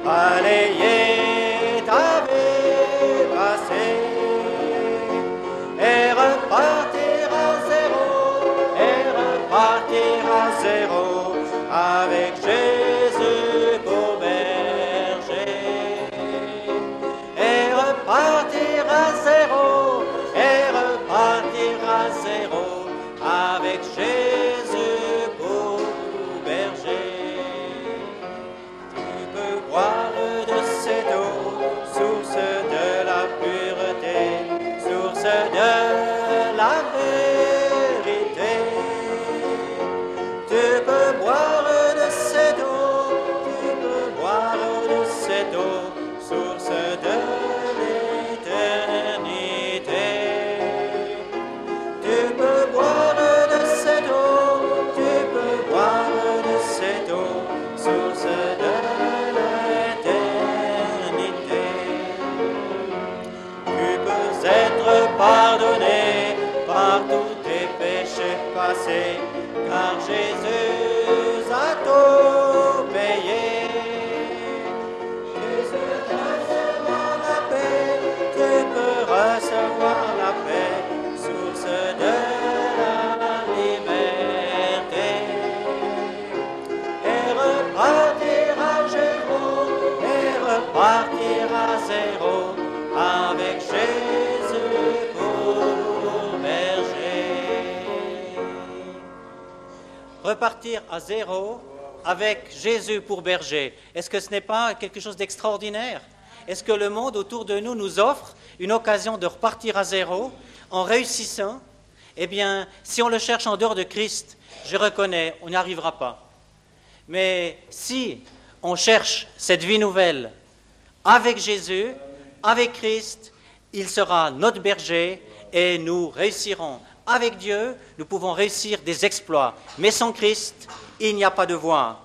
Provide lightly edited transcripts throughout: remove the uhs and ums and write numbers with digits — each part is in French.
balayer ta vie passée et repartir à zéro avec Jésus pour berger et repartir à zéro avec Jésus pour berger. Tu peux boire de cette eau, source de la pureté, source de la vérité. Tu peux boire de cette eau, source de l'éternité. Tu peux boire de cette eau, source de l'éternité. Tu peux être pardonné par tous tes péchés passés, car Jésus a tout payé. Tu peux recevoir la paix, source de la liberté, et repartir à zéro avec Jésus pour berger. Repartir à zéro avec Jésus pour berger. Est-ce que ce n'est pas quelque chose d'extraordinaire? Est-ce que le monde autour de nous offre une occasion de repartir à zéro en réussissant? Eh bien, si on le cherche en dehors de Christ, je reconnais, on n'y arrivera pas. Mais si on cherche cette vie nouvelle avec Jésus, avec Christ, il sera notre berger et nous réussirons. Avec Dieu, nous pouvons réussir des exploits. Mais sans Christ, il n'y a pas de voie.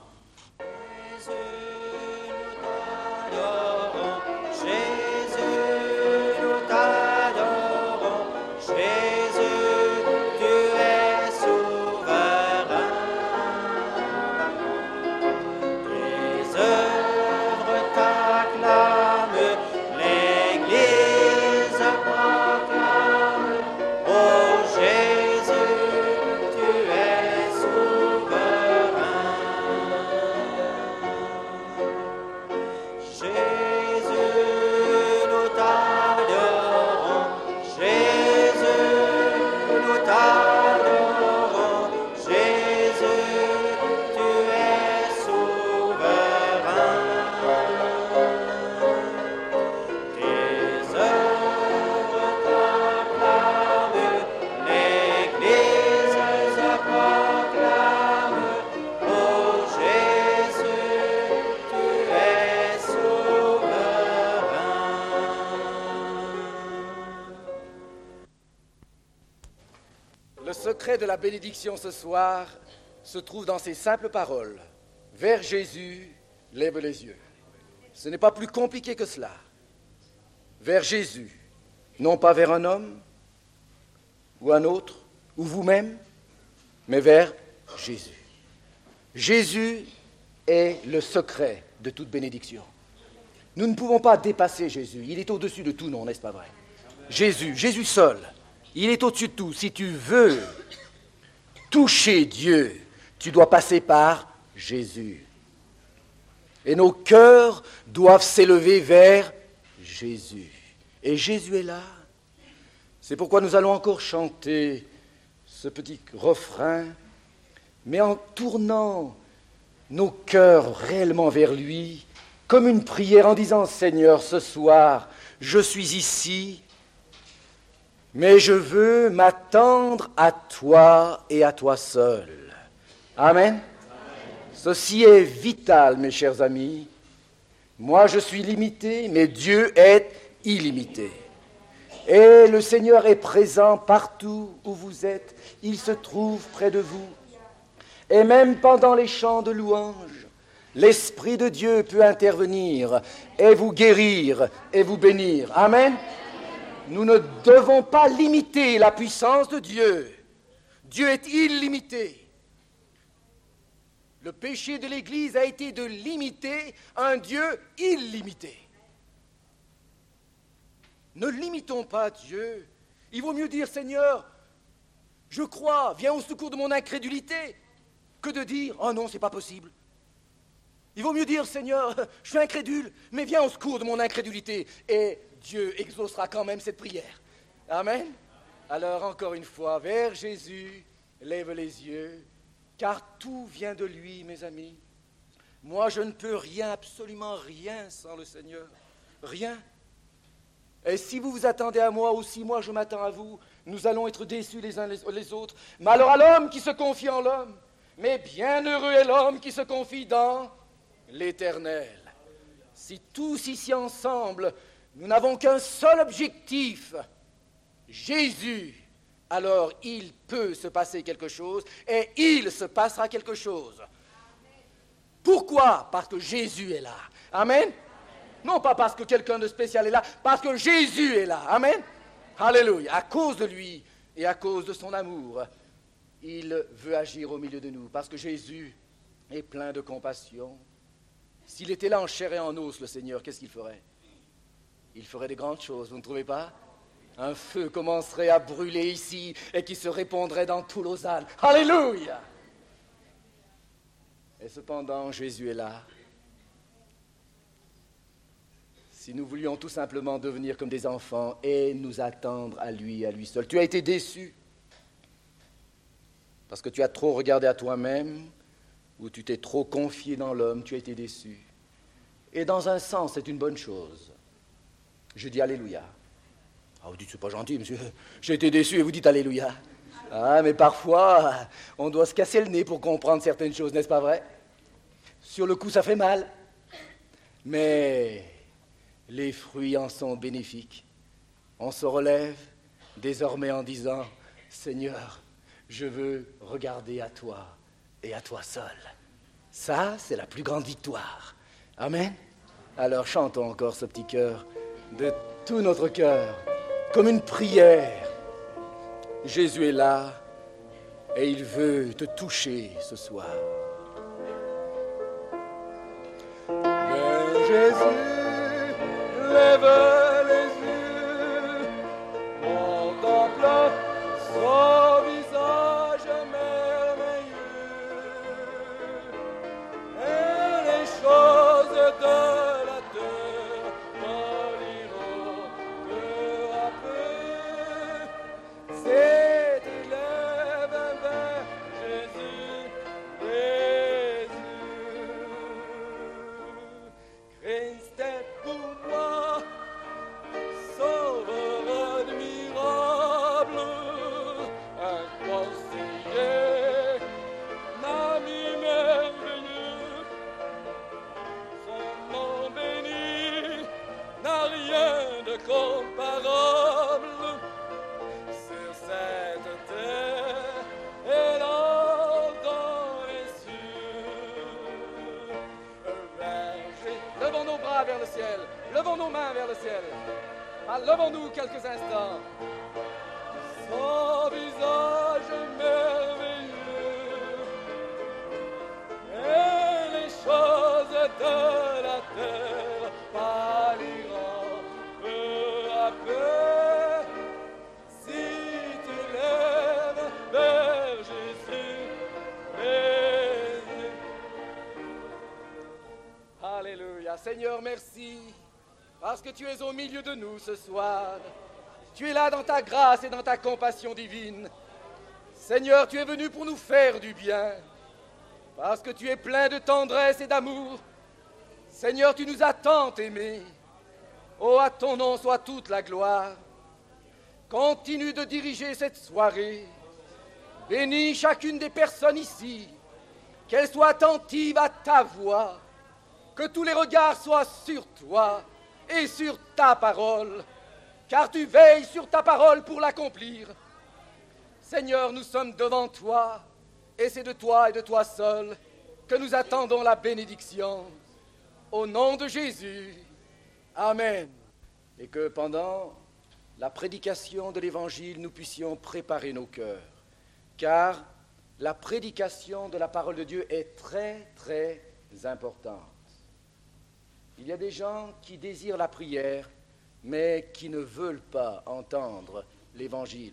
Le secret de la bénédiction ce soir se trouve dans ces simples paroles. Vers Jésus, lève les yeux. Ce n'est pas plus compliqué que cela. Vers Jésus, non pas vers un homme ou un autre, ou vous-même, mais vers Jésus. Jésus est le secret de toute bénédiction. Nous ne pouvons pas dépasser Jésus. Il est au-dessus de tout nom, n'est-ce pas vrai? Jésus seul. Il est au-dessus de tout. Si tu veux toucher Dieu, tu dois passer par Jésus. Et nos cœurs doivent s'élever vers Jésus. Et Jésus est là. C'est pourquoi nous allons encore chanter ce petit refrain, mais en tournant nos cœurs réellement vers lui, comme une prière en disant « Seigneur, ce soir, je suis ici, mais je veux m'attendre à toi et à toi seul. » Amen. Ceci est vital, mes chers amis. Moi, je suis limité, mais Dieu est illimité. Et le Seigneur est présent partout où vous êtes. Il se trouve près de vous. Et même pendant les chants de louange, l'Esprit de Dieu peut intervenir et vous guérir et vous bénir. Amen. Nous ne devons pas limiter la puissance de Dieu. Dieu est illimité. Le péché de l'Église a été de limiter un Dieu illimité. Ne limitons pas Dieu. Il vaut mieux dire, Seigneur, je crois, viens au secours de mon incrédulité, que de dire, oh non, c'est pas possible. Il vaut mieux dire, Seigneur, je suis incrédule, mais viens au secours de mon incrédulité. Et Dieu exaucera quand même cette prière. Amen. Alors, encore une fois, vers Jésus, lève les yeux, car tout vient de lui, mes amis. Moi, je ne peux rien, absolument rien sans le Seigneur. Rien. Et si vous vous attendez à moi, ou si moi je m'attends à vous, nous allons être déçus les uns les autres. Malheur à l'homme qui se confie en l'homme, mais bienheureux est l'homme qui se confie dans l'Éternel. Si tous ici ensemble, nous n'avons qu'un seul objectif, Jésus, alors il peut se passer quelque chose et il se passera quelque chose. Pourquoi? Parce que Jésus est là. Amen. Non pas parce que quelqu'un de spécial est là, parce que Jésus est là. Amen. Alléluia. À cause de lui et à cause de son amour, il veut agir au milieu de nous. Parce que Jésus est plein de compassion. S'il était là en chair et en os, le Seigneur, qu'est-ce qu'il ferait? Il ferait des grandes choses, vous ne trouvez pas? Un feu commencerait à brûler ici et qui se répandrait dans tout Lausanne. Alléluia! Et cependant, Jésus est là. Si nous voulions tout simplement devenir comme des enfants et nous attendre à lui seul. Tu as été déçu parce que tu as trop regardé à toi-même ou tu t'es trop confié dans l'homme, tu as été déçu. Et dans un sens, c'est une bonne chose. Je dis Alléluia. Ah, vous dites, c'est pas gentil, monsieur. J'ai été déçu et vous dites Alléluia. Ah, mais parfois, on doit se casser le nez pour comprendre certaines choses, n'est-ce pas vrai? Sur le coup, ça fait mal. Mais les fruits en sont bénéfiques. On se relève désormais en disant, Seigneur, je veux regarder à toi et à toi seul. Ça, c'est la plus grande victoire. Amen. Alors chantons encore ce petit cœur de tout notre cœur, comme une prière. Jésus est là et il veut te toucher ce soir. Vers Jésus, lève les yeux, contemple son visage merveilleux, et les choses de la terre poliront peu à peu. C'est élève vers Jésus les yeux. Christ est pour moi, sauveur admirable, un conseiller, un ami merveilleux. Son nom béni n'a rien de comparable sur cette terre et là dans les cieux. Levons nos bras vers le ciel, levons nos mains vers le ciel. Levons-nous quelques instants. Son visage merveilleux et les choses de la terre pâliront peu à peu si tu lèves vers Jésus les yeux. Alléluia. Seigneur, merci parce que tu es au milieu de nous ce soir. Tu es là dans ta grâce et dans ta compassion divine. Seigneur, tu es venu pour nous faire du bien, parce que tu es plein de tendresse et d'amour. Seigneur, tu nous as tant aimés. Oh, à ton nom soit toute la gloire. Continue de diriger cette soirée. Bénis chacune des personnes ici, qu'elles soient attentives à ta voix, que tous les regards soient sur toi et sur ta parole, car tu veilles sur ta parole pour l'accomplir. Seigneur, nous sommes devant toi, et c'est de toi et de toi seul que nous attendons la bénédiction. Au nom de Jésus, Amen. Et que pendant la prédication de l'Évangile, nous puissions préparer nos cœurs, car la prédication de la parole de Dieu est très, très importante. Il y a des gens qui désirent la prière, mais qui ne veulent pas entendre l'Évangile.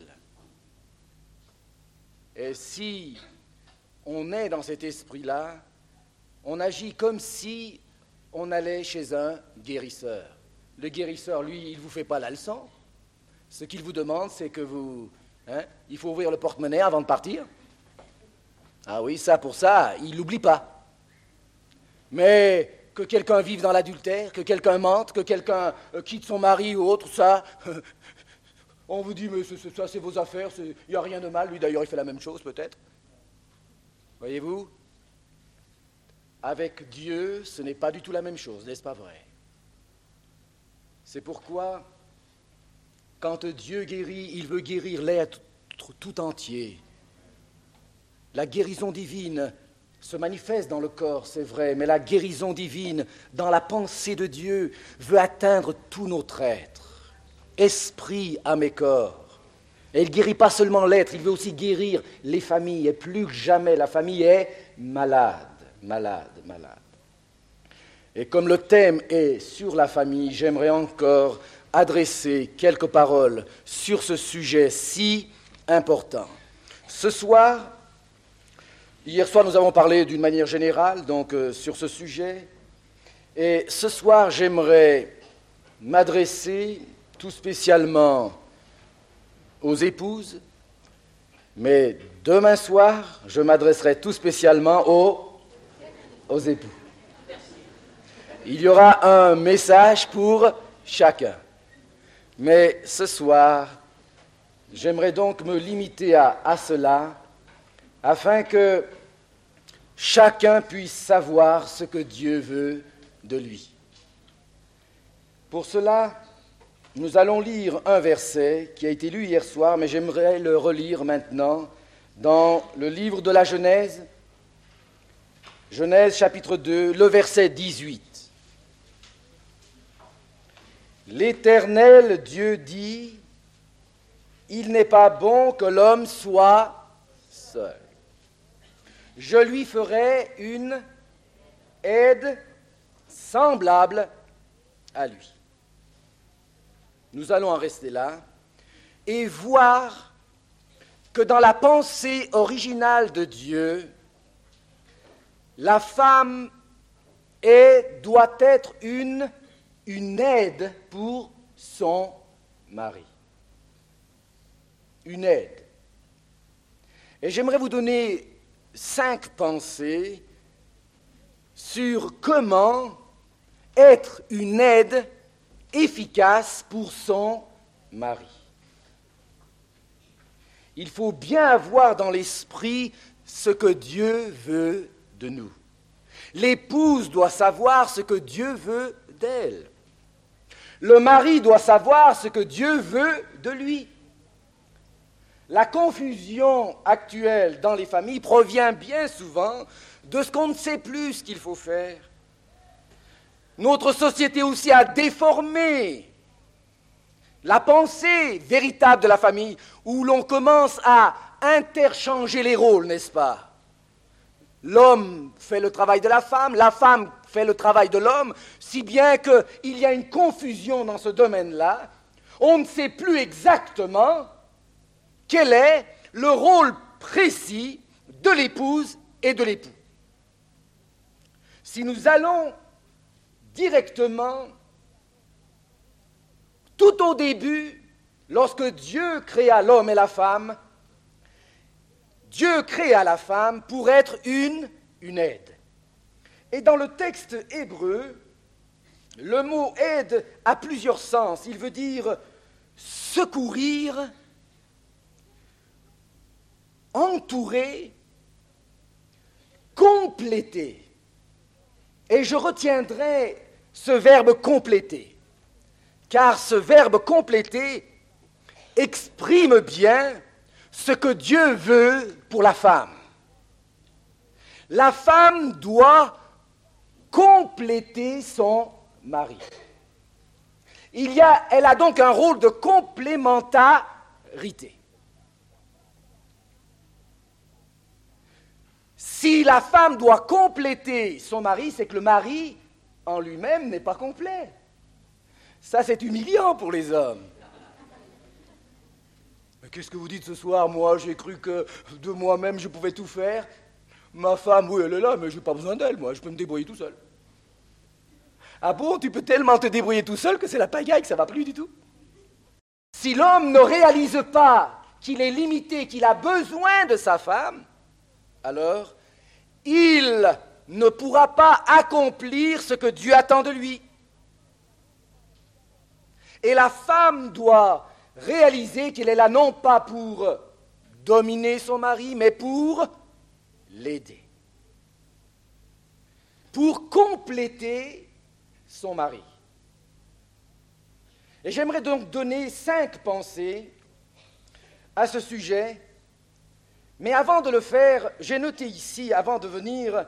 Et si on est dans cet esprit-là, on agit comme si on allait chez un guérisseur. Le guérisseur, lui, il ne vous fait pas la leçon. Ce qu'il vous demande, c'est que vous... il faut ouvrir le porte-monnaie avant de partir. Ah oui, ça, pour ça, il ne l'oublie pas. Mais que quelqu'un vive dans l'adultère, que quelqu'un mente, que quelqu'un quitte son mari ou autre, ça, on vous dit, mais ça, c'est vos affaires, il n'y a rien de mal. Lui, d'ailleurs, il fait la même chose, peut-être. Voyez-vous ? Avec Dieu, ce n'est pas du tout la même chose, n'est-ce pas vrai ? C'est pourquoi, quand Dieu guérit, il veut guérir l'être tout entier. La guérison divine se manifeste dans le corps, c'est vrai, mais la guérison divine, dans la pensée de Dieu, veut atteindre tout notre être, esprit, âme et corps. Et il ne guérit pas seulement l'être, il veut aussi guérir les familles. Et plus que jamais, la famille est malade. Et comme le thème est sur la famille, j'aimerais encore adresser quelques paroles sur ce sujet si important. Ce soir, hier soir, nous avons parlé d'une manière générale donc sur ce sujet. Et ce soir, j'aimerais m'adresser tout spécialement aux épouses, mais demain soir, je m'adresserai tout spécialement aux époux. Il y aura un message pour chacun. Mais ce soir, j'aimerais donc me limiter à cela, afin que chacun puisse savoir ce que Dieu veut de lui. Pour cela, nous allons lire un verset qui a été lu hier soir, mais j'aimerais le relire maintenant dans le livre de la Genèse, Genèse chapitre 2, le verset 18. L'Éternel Dieu dit, « Il n'est pas bon que l'homme soit seul. Je lui ferai une aide semblable à lui. » Nous allons en rester là et voir que dans la pensée originale de Dieu, la femme doit être une aide pour son mari. Une aide. Et j'aimerais vous donner 5 pensées sur comment être une aide efficace pour son mari. Il faut bien avoir dans l'esprit ce que Dieu veut de nous. L'épouse doit savoir ce que Dieu veut d'elle. Le mari doit savoir ce que Dieu veut de lui. La confusion actuelle dans les familles provient bien souvent de ce qu'on ne sait plus ce qu'il faut faire. Notre société aussi a déformé la pensée véritable de la famille, où l'on commence à interchanger les rôles, n'est-ce pas ? L'homme fait le travail de la femme fait le travail de l'homme, si bien qu'il y a une confusion dans ce domaine-là. On ne sait plus exactement quel est le rôle précis de l'épouse et de l'époux. Si nous allons directement, tout au début, lorsque Dieu créa l'homme et la femme, Dieu créa la femme pour être une aide. Et dans le texte hébreu, le mot aide a plusieurs sens. Il veut dire secourir, entourer, compléter. Et je retiendrai ce verbe compléter, car ce verbe compléter exprime bien ce que Dieu veut pour la femme. La femme doit compléter son mari. Elle a donc un rôle de complémentarité. Si la femme doit compléter son mari, c'est que le mari en lui-même n'est pas complet. Ça, c'est humiliant pour les hommes. Mais qu'est-ce que vous dites ce soir? Moi, j'ai cru que de moi-même, je pouvais tout faire. Ma femme, oui, elle est là, mais je n'ai pas besoin d'elle, moi, je peux me débrouiller tout seul. Ah bon, tu peux tellement te débrouiller tout seul que c'est la pagaille, que ça ne va plus du tout. Si l'homme ne réalise pas qu'il est limité, qu'il a besoin de sa femme, alors il ne pourra pas accomplir ce que Dieu attend de lui. Et la femme doit réaliser qu'elle est là non pas pour dominer son mari, mais pour l'aider, pour compléter son mari. Et j'aimerais donc donner 5 pensées à ce sujet, mais avant de le faire, j'ai noté ici, avant de venir,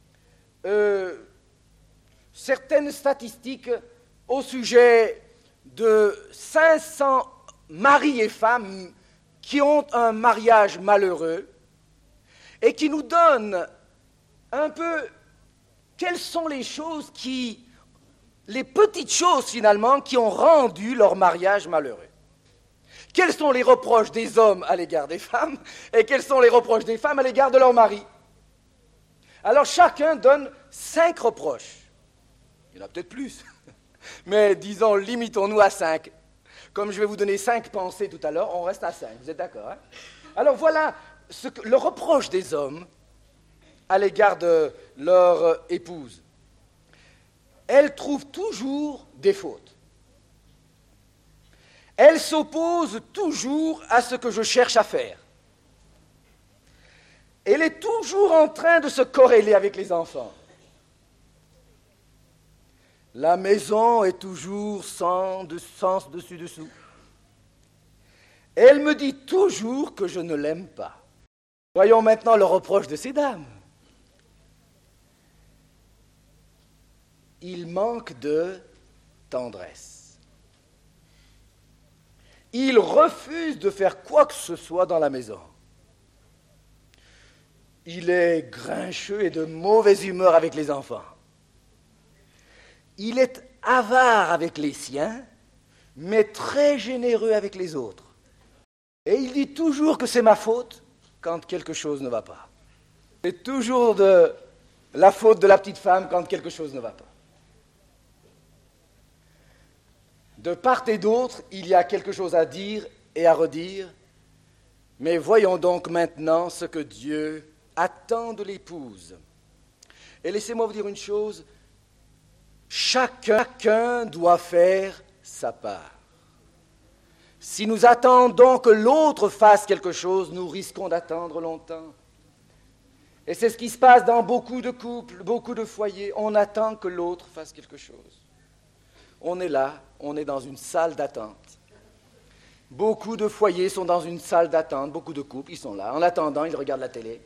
certaines statistiques au sujet de 500 maris et femmes qui ont un mariage malheureux et qui nous donnent un peu quelles sont les choses les petites choses finalement qui ont rendu leur mariage malheureux. Quels sont les reproches des hommes à l'égard des femmes et quels sont les reproches des femmes à l'égard de leur mari? Alors chacun donne 5 reproches. Il y en a peut-être plus, mais disons, limitons-nous à 5. Comme je vais vous donner 5 pensées tout à l'heure, on reste à 5. Vous êtes d'accord, hein? Alors voilà le reproche des hommes à l'égard de leur épouse. Elle trouve toujours des fautes. Elle s'oppose toujours à ce que je cherche à faire. Elle est toujours en train de se corréler avec les enfants. La maison est toujours sans dessus-dessous. Elle me dit toujours que je ne l'aime pas. Voyons maintenant le reproche de ces dames. Il manque de tendresse. Il refuse de faire quoi que ce soit dans la maison. Il est grincheux et de mauvaise humeur avec les enfants. Il est avare avec les siens, mais très généreux avec les autres. Et il dit toujours que c'est ma faute quand quelque chose ne va pas. C'est toujours de la faute de la petite femme quand quelque chose ne va pas. De part et d'autre, il y a quelque chose à dire et à redire, mais voyons donc maintenant ce que Dieu attend de l'épouse. Et laissez-moi vous dire une chose, chacun doit faire sa part. Si nous attendons que l'autre fasse quelque chose, nous risquons d'attendre longtemps. Et c'est ce qui se passe dans beaucoup de couples, beaucoup de foyers. On attend que l'autre fasse quelque chose. On est là, on est dans une salle d'attente. Beaucoup de foyers sont dans une salle d'attente, beaucoup de couples, ils sont là. En attendant, ils regardent la télé.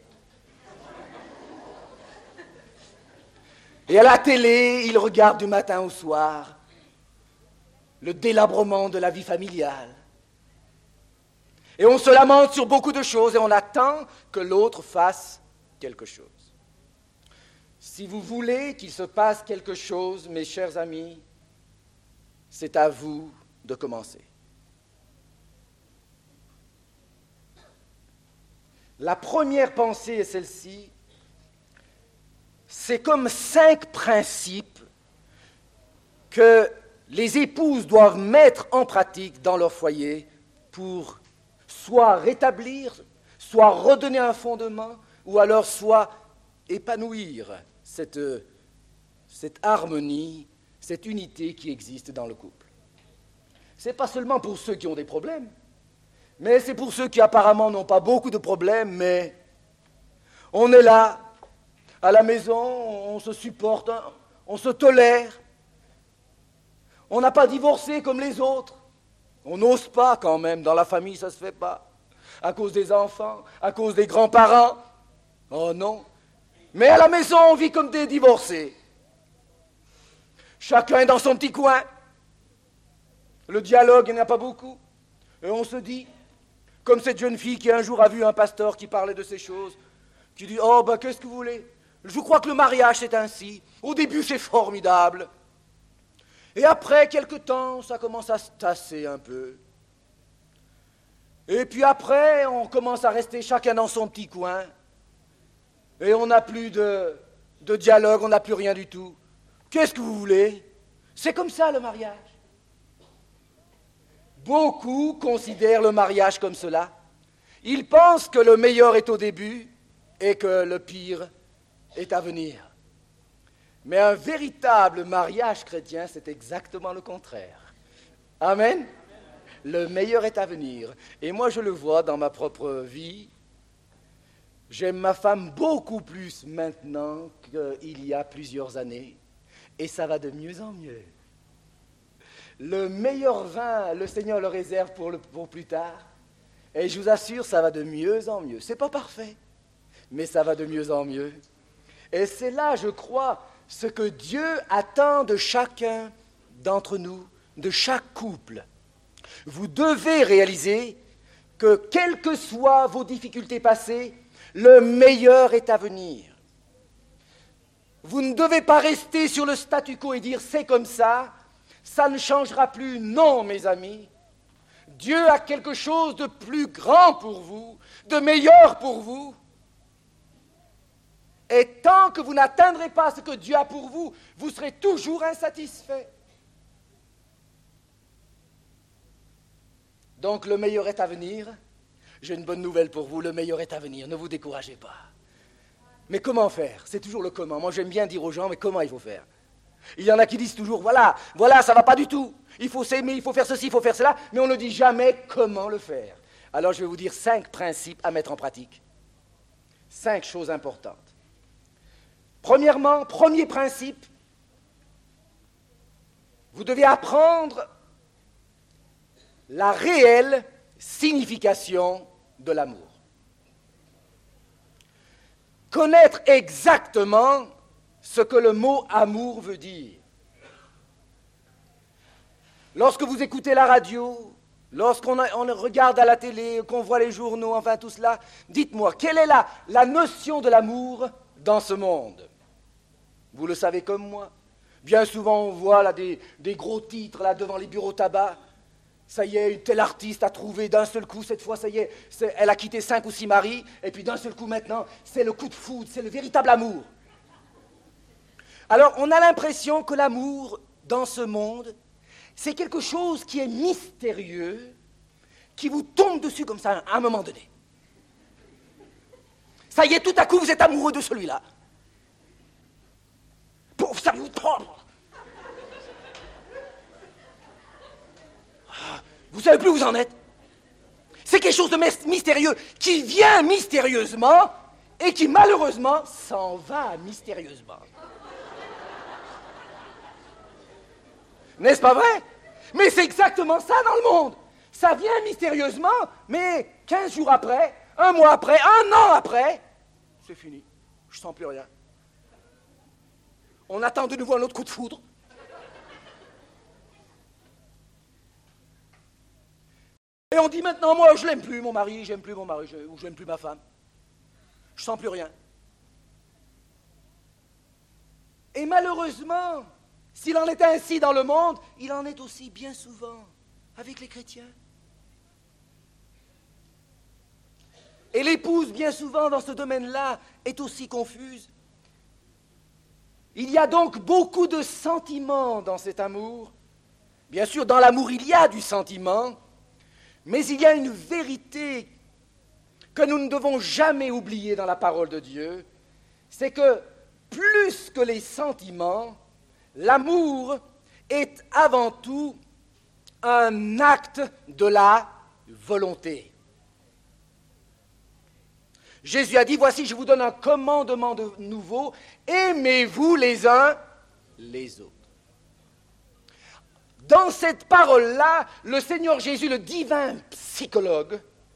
Et à la télé, ils regardent du matin au soir le délabrement de la vie familiale. Et on se lamente sur beaucoup de choses et on attend que l'autre fasse quelque chose. Si vous voulez qu'il se passe quelque chose, mes chers amis, c'est à vous de commencer. La première pensée est celle-ci. C'est comme 5 principes que les épouses doivent mettre en pratique dans leur foyer pour soit rétablir, soit redonner un fondement, ou alors soit épanouir cette harmonie, cette unité qui existe dans le couple. Ce n'est pas seulement pour ceux qui ont des problèmes, mais c'est pour ceux qui apparemment n'ont pas beaucoup de problèmes, mais on est là, à la maison, on se supporte, on se tolère. On n'a pas divorcé comme les autres. On n'ose pas quand même, dans la famille ça ne se fait pas. À cause des enfants, à cause des grands-parents. Oh non. Mais à la maison, on vit comme des divorcés. Chacun est dans son petit coin. Le dialogue, il n'y en a pas beaucoup. Et on se dit, comme cette jeune fille qui un jour a vu un pasteur qui parlait de ces choses, Tu dis, oh ben qu'est-ce que vous voulez? Je crois que le mariage c'est ainsi. Au début c'est formidable. Et après quelque temps, ça commence à se tasser un peu. Et puis après, on commence à rester chacun dans son petit coin. Et on n'a plus de dialogue, on n'a plus rien du tout. Qu'est-ce que vous voulez? C'est comme ça le mariage. Beaucoup considèrent le mariage comme cela. Ils pensent que le meilleur est au début et que le pire est à venir. Mais un véritable mariage chrétien, c'est exactement le contraire. Amen. Le meilleur est à venir. Et moi, je le vois dans ma propre vie. J'aime ma femme beaucoup plus maintenant qu'il y a plusieurs années. Et ça va de mieux en mieux. Le meilleur vin, le Seigneur le réserve pour plus tard. Et je vous assure, ça va de mieux en mieux. C'est pas parfait, mais ça va de mieux en mieux. Et c'est là, je crois, ce que Dieu attend de chacun d'entre nous, de chaque couple. Vous devez réaliser que, quelles que soient vos difficultés passées, le meilleur est à venir. Vous ne devez pas rester sur le statu quo et dire « c'est comme ça ». Ça ne changera plus. Non, mes amis. Dieu a quelque chose de plus grand pour vous, de meilleur pour vous. Et tant que vous n'atteindrez pas ce que Dieu a pour vous, vous serez toujours insatisfait. Donc le meilleur est à venir. J'ai une bonne nouvelle pour vous, le meilleur est à venir. Ne vous découragez pas. Mais comment faire? C'est toujours le comment. Moi j'aime bien dire aux gens, mais comment il faut faire? Il y en a qui disent toujours, voilà, ça ne va pas du tout. Il faut s'aimer, il faut faire ceci, il faut faire cela, mais on ne dit jamais comment le faire. Alors je vais vous dire 5 principes à mettre en pratique. 5 choses importantes. Premièrement, premier principe, vous devez apprendre la réelle signification de l'amour. Connaître exactement ce que le mot amour veut dire. Lorsque vous écoutez la radio, lorsqu'on regarde à la télé, qu'on voit les journaux, enfin tout cela, dites-moi, quelle est la notion de l'amour dans ce monde? Vous le savez comme moi. Bien souvent, on voit là, des gros titres là, devant les bureaux tabac. Ça y est, une telle artiste a trouvé d'un seul coup, cette fois, ça y est, elle a quitté 5 ou 6 maris, et puis d'un seul coup maintenant, c'est le coup de foudre, c'est le véritable amour. Alors, on a l'impression que l'amour, dans ce monde, c'est quelque chose qui est mystérieux, qui vous tombe dessus comme ça à un moment donné. Ça y est, tout à coup, vous êtes amoureux de celui-là. Pouf, ça vous tombe. Vous ne savez plus où vous en êtes. C'est quelque chose de mystérieux qui vient mystérieusement et qui, malheureusement, s'en va mystérieusement. N'est-ce pas vrai? Mais c'est exactement ça dans le monde. Ça vient mystérieusement, mais 15 jours après, 1 mois après, 1 an après, c'est fini. Je ne sens plus rien. On attend de nouveau un autre coup de foudre. Et on dit maintenant, moi, je l'aime plus, mon mari, j'aime plus mon mari, ou j'aime plus ma femme. Je sens plus rien. Et malheureusement, s'il en est ainsi dans le monde, il en est aussi bien souvent avec les chrétiens. Et l'épouse, bien souvent, dans ce domaine-là, est aussi confuse. Il y a donc beaucoup de sentiments dans cet amour. Bien sûr, dans l'amour, il y a du sentiment, mais il y a une vérité que nous ne devons jamais oublier dans la parole de Dieu, c'est que plus que les sentiments, l'amour est avant tout un acte de la volonté. Jésus a dit, voici, je vous donne un commandement nouveau, aimez-vous les uns les autres. Dans cette parole-là, le Seigneur Jésus, le divin psychologue,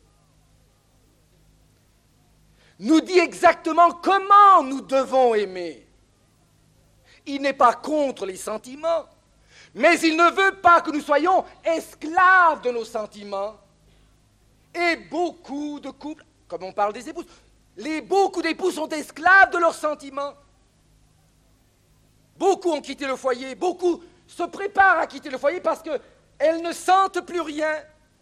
nous dit exactement comment nous devons aimer. Il n'est pas contre les sentiments, mais il ne veut pas que nous soyons esclaves de nos sentiments. Et beaucoup de couples, comme on parle des épouses, Beaucoup d'époux sont esclaves de leurs sentiments. Beaucoup ont quitté le foyer, beaucoup se préparent à quitter le foyer parce qu'elles ne sentent plus rien.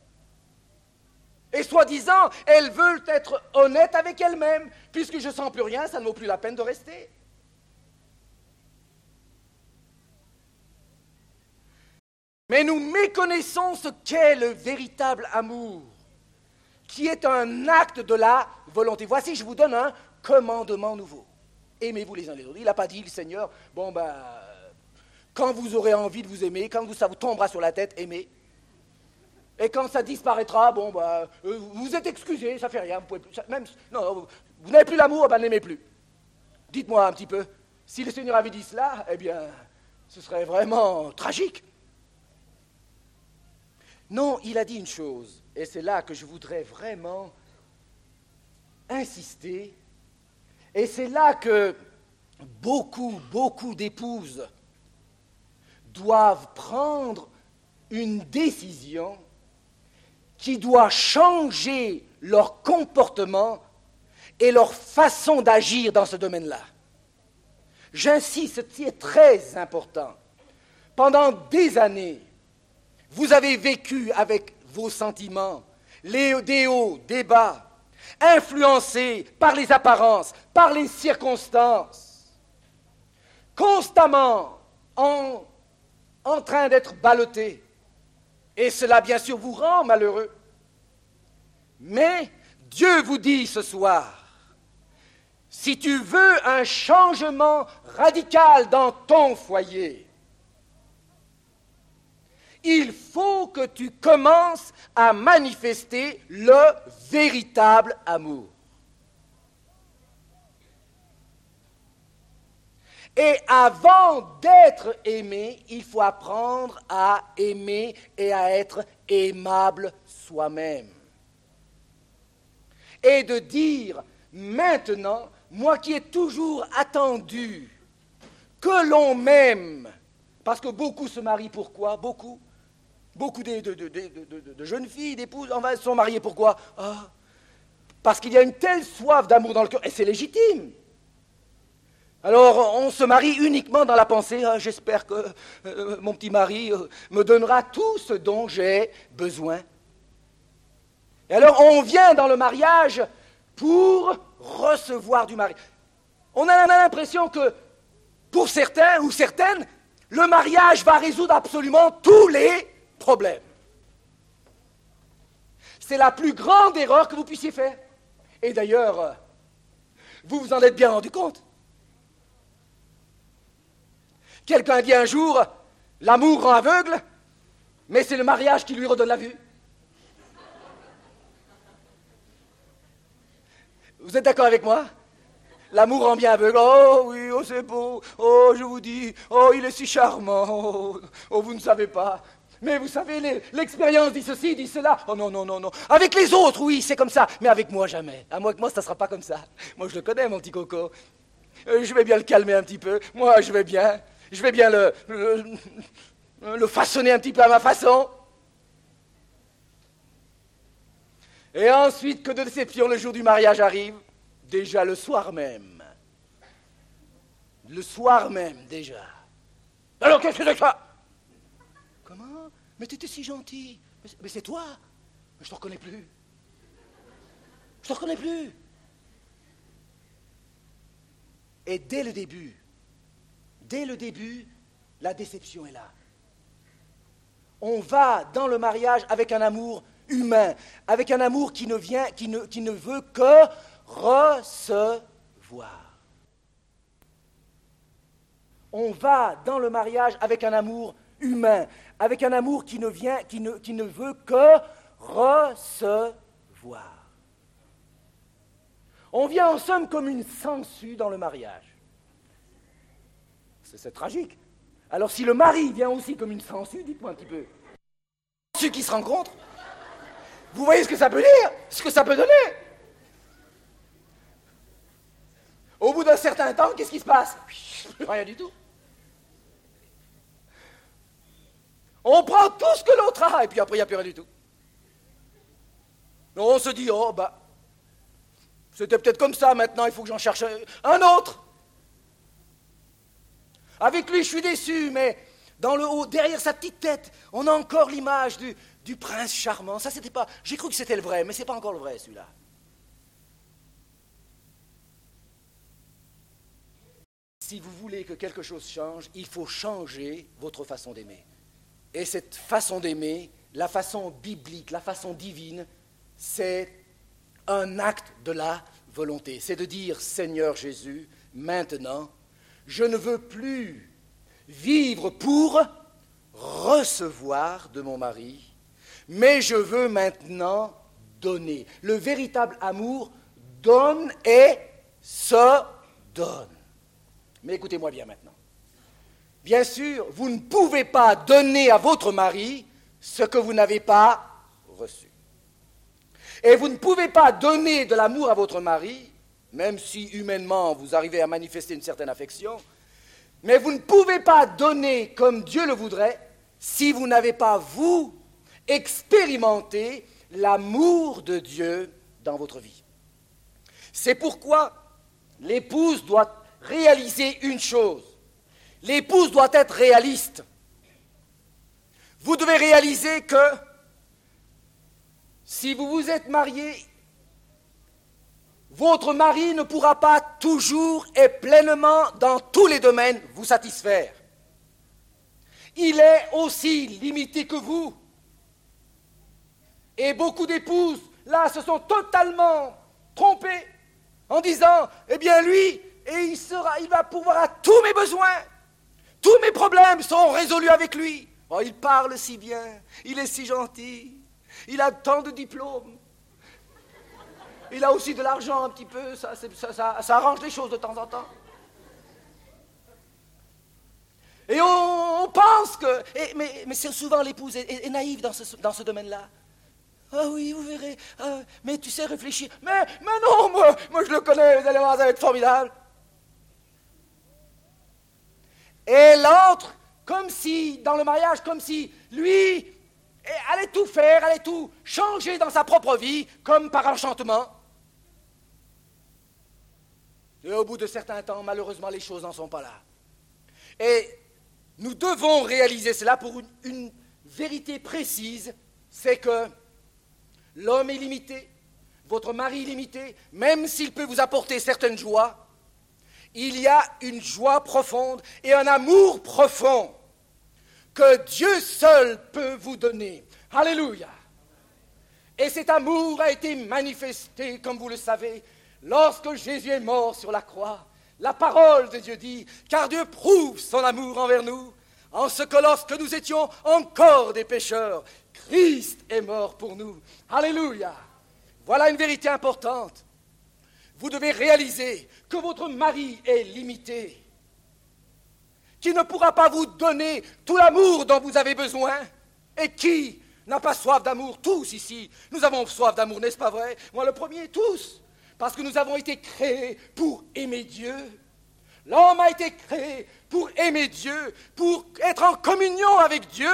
Et soi-disant, elles veulent être honnêtes avec elles-mêmes. Puisque je ne sens plus rien, ça ne vaut plus la peine de rester. Mais nous méconnaissons ce qu'est le véritable amour, qui est un acte de la volonté. Voici, je vous donne un commandement nouveau. Aimez-vous les uns les autres. Il n'a pas dit, le Seigneur, quand vous aurez envie de vous aimer, quand ça vous tombera sur la tête, aimez. Et quand ça disparaîtra, vous êtes excusés, ça fait rien, vous pouvez plus, vous n'avez plus l'amour, n'aimez plus. Dites-moi un petit peu, si le Seigneur avait dit cela, eh bien, ce serait vraiment tragique. Non, il a dit une chose, et c'est là que je voudrais vraiment insister, et c'est là que beaucoup d'épouses doivent prendre une décision qui doit changer leur comportement et leur façon d'agir dans ce domaine-là. J'insiste, c'est très important. Pendant des années, vous avez vécu avec vos sentiments, des hauts, des bas, influencés par les apparences, par les circonstances, constamment en train d'être ballottés. Et cela, bien sûr, vous rend malheureux. Mais Dieu vous dit ce soir, si tu veux un changement radical dans ton foyer, il faut que tu commences à manifester le véritable amour. Et avant d'être aimé, il faut apprendre à aimer et à être aimable soi-même. Et de dire, maintenant, moi qui ai toujours attendu que l'on m'aime, parce que beaucoup se marient pourquoi? Beaucoup de jeunes filles, d'épouses, sont mariées pourquoi? Parce qu'il y a une telle soif d'amour dans le cœur, et c'est légitime. Alors, on se marie uniquement dans la pensée, j'espère que mon petit mari me donnera tout ce dont j'ai besoin. Et alors, on vient dans le mariage pour recevoir du mari. On a l'impression que, pour certains ou certaines, le mariage va résoudre absolument tous les problèmes. C'est la plus grande erreur que vous puissiez faire. Et d'ailleurs, vous vous en êtes bien rendu compte. Quelqu'un dit un jour, l'amour rend aveugle, mais c'est le mariage qui lui redonne la vue. Vous êtes d'accord avec moi? L'amour rend bien aveugle. Oh oui, oh c'est beau. Oh, je vous dis, oh il est si charmant. Oh, vous ne savez pas. Mais vous savez, l'expérience dit ceci, dit cela. Oh non. Avec les autres, oui, c'est comme ça. Mais avec moi, jamais. Avec moi, ça ne sera pas comme ça. Moi, je le connais, mon petit coco. Je vais bien le calmer un petit peu. Moi, je vais bien le façonner un petit peu à ma façon. Et ensuite, que de déception, le jour du mariage arrive, déjà le soir même. Le soir même, déjà. Alors, qu'est-ce que c'est que ça? Comment? Mais tu étais si gentil. Mais c'est toi. Mais je te reconnais plus. Je te reconnais plus. Et dès le début, la déception est là. On va dans le mariage avec un amour humain, avec un amour qui ne veut que recevoir. On va dans le mariage avec un amour humain, avec un amour qui ne veut que recevoir. On vient en somme comme une sangsue dans le mariage. C'est tragique. Alors si le mari vient aussi comme une sangsue, dites-moi un petit peu. Ceux qui se rencontrent, vous voyez ce que ça peut dire? Ce que ça peut donner? Au bout d'un certain temps, qu'est-ce qui se passe? Rien du tout. On prend tout ce que l'autre a, et puis après, il n'y a plus rien du tout. On se dit, C'était peut-être comme ça, maintenant il faut que j'en cherche un autre. Avec lui, je suis déçu, mais dans le haut, derrière sa petite tête, on a encore l'image du prince charmant. Ça, c'était pas... J'ai cru que c'était le vrai, mais c'est pas encore le vrai, celui-là. Si vous voulez que quelque chose change, il faut changer votre façon d'aimer. Et cette façon d'aimer, la façon biblique, la façon divine, c'est un acte de la volonté. C'est de dire, Seigneur Jésus, maintenant, je ne veux plus vivre pour recevoir de mon mari, mais je veux maintenant donner. Le véritable amour donne et se donne. Mais écoutez-moi bien maintenant. Bien sûr, vous ne pouvez pas donner à votre mari ce que vous n'avez pas reçu. Et vous ne pouvez pas donner de l'amour à votre mari, même si humainement vous arrivez à manifester une certaine affection, mais vous ne pouvez pas donner comme Dieu le voudrait si vous n'avez pas, vous, expérimenté l'amour de Dieu dans votre vie. C'est pourquoi l'épouse doit réaliser une chose. L'épouse doit être réaliste. Vous devez réaliser que si vous vous êtes marié, votre mari ne pourra pas toujours et pleinement dans tous les domaines vous satisfaire. Il est aussi limité que vous. Et beaucoup d'épouses, là, se sont totalement trompées en disant, eh bien lui, il va pourvoir à tous mes besoins. Tous mes problèmes seront résolus avec lui. Oh, il parle si bien, il est si gentil, il a tant de diplômes. Il a aussi de l'argent un petit peu, ça arrange les choses de temps en temps. Et on pense que... mais c'est souvent l'épouse est naïve dans ce domaine-là. Ah oui, vous verrez, mais tu sais réfléchir. Mais non, moi je le connais, vous allez voir, ça va être formidable. Et elle entre comme si, dans le mariage, comme si lui allait tout faire, allait tout changer dans sa propre vie, comme par enchantement. Et au bout de certains temps, malheureusement, les choses n'en sont pas là. Et nous devons réaliser cela pour une vérité précise, c'est que l'homme est limité, votre mari est limité, même s'il peut vous apporter certaines joies, il y a une joie profonde et un amour profond que Dieu seul peut vous donner. Alléluia! Et cet amour a été manifesté, comme vous le savez, lorsque Jésus est mort sur la croix. La parole de Dieu dit, car Dieu prouve son amour envers nous, en ce que lorsque nous étions encore des pécheurs, Christ est mort pour nous. Alléluia! Voilà une vérité importante. Vous devez réaliser que votre mari est limité, qu'il ne pourra pas vous donner tout l'amour dont vous avez besoin. Et qui n'a pas soif d'amour? Tous ici, nous avons soif d'amour, n'est-ce pas vrai? Moi le premier, tous, parce que nous avons été créés pour aimer Dieu. L'homme a été créé pour aimer Dieu, pour être en communion avec Dieu.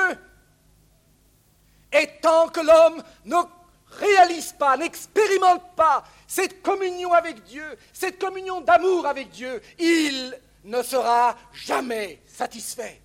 Et tant que l'homme ne réalise pas, n'expérimente pas cette communion avec Dieu, cette communion d'amour avec Dieu, il ne sera jamais satisfait.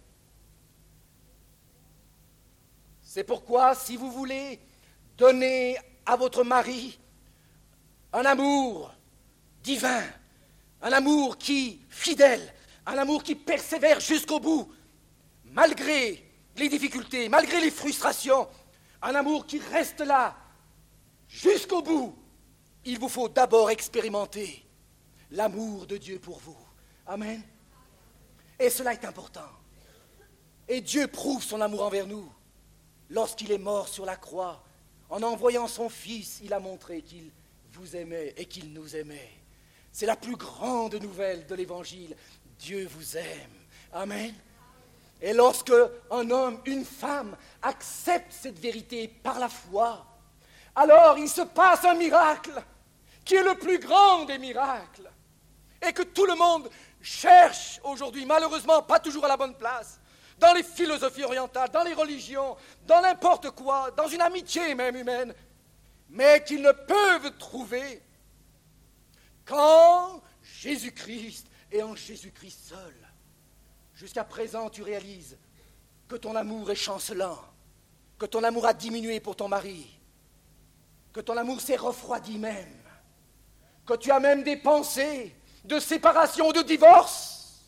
C'est pourquoi, si vous voulez donner à votre mari un amour divin, un amour fidèle, un amour qui persévère jusqu'au bout, malgré les difficultés, malgré les frustrations, un amour qui reste là jusqu'au bout, il vous faut d'abord expérimenter l'amour de Dieu pour vous. Amen. Et cela est important. Et Dieu prouve son amour envers nous. Lorsqu'il est mort sur la croix, en envoyant son Fils, il a montré qu'il vous aimait et qu'il nous aimait. C'est la plus grande nouvelle de l'Évangile. Dieu vous aime. Amen. Et lorsque un homme, une femme acceptent cette vérité par la foi, alors il se passe un miracle qui est le plus grand des miracles et que tout le monde cherche aujourd'hui, malheureusement pas toujours à la bonne place, dans les philosophies orientales, dans les religions, dans n'importe quoi, dans une amitié même humaine, mais qu'ils ne peuvent trouver qu'en Jésus-Christ et en Jésus-Christ seul. Jusqu'à présent, tu réalises que ton amour est chancelant, que ton amour a diminué pour ton mari, que ton amour s'est refroidi même, que tu as même des pensées de séparation, de divorce.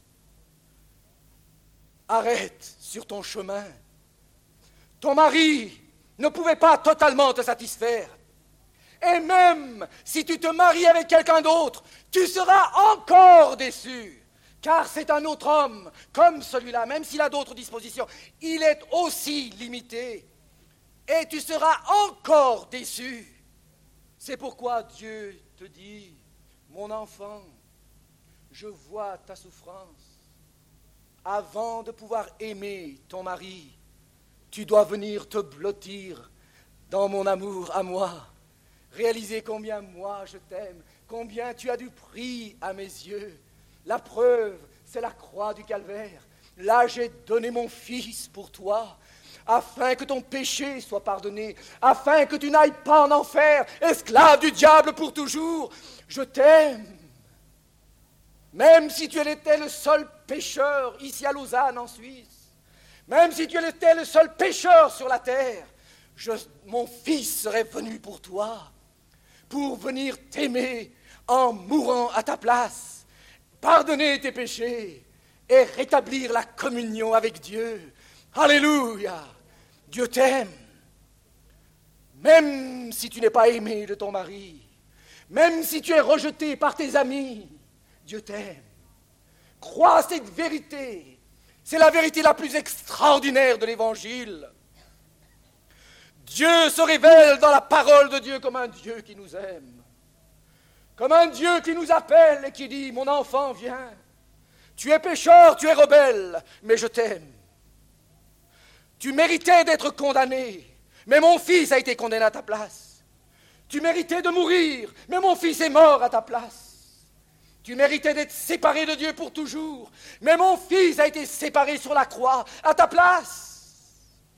Arrête sur ton chemin. Ton mari ne pouvait pas totalement te satisfaire. Et même si tu te maries avec quelqu'un d'autre, tu seras encore déçu. Car c'est un autre homme, comme celui-là, même s'il a d'autres dispositions, il est aussi limité. Et tu seras encore déçu. C'est pourquoi Dieu te dit, mon enfant, je vois ta souffrance. Avant de pouvoir aimer ton mari, tu dois venir te blottir dans mon amour à moi. Réaliser combien moi je t'aime, combien tu as du prix à mes yeux. La preuve, c'est la croix du calvaire. Là, j'ai donné mon Fils pour toi, afin que ton péché soit pardonné, afin que tu n'ailles pas en enfer, esclave du diable pour toujours. Je t'aime. Même si tu étais le seul pécheur ici à Lausanne, en Suisse, même si tu étais le seul pécheur sur la terre, mon Fils serait venu pour toi, pour venir t'aimer en mourant à ta place, pardonner tes péchés et rétablir la communion avec Dieu. Alléluia! Dieu t'aime. Même si tu n'es pas aimé de ton mari, même si tu es rejeté par tes amis, Dieu t'aime. Crois cette vérité. C'est la vérité la plus extraordinaire de l'Évangile. Dieu se révèle dans la parole de Dieu comme un Dieu qui nous aime. Comme un Dieu qui nous appelle et qui dit, mon enfant, viens. Tu es pécheur, tu es rebelle, mais je t'aime. Tu méritais d'être condamné, mais mon Fils a été condamné à ta place. Tu méritais de mourir, mais mon Fils est mort à ta place. Tu méritais d'être séparé de Dieu pour toujours, mais mon Fils a été séparé sur la croix à ta place,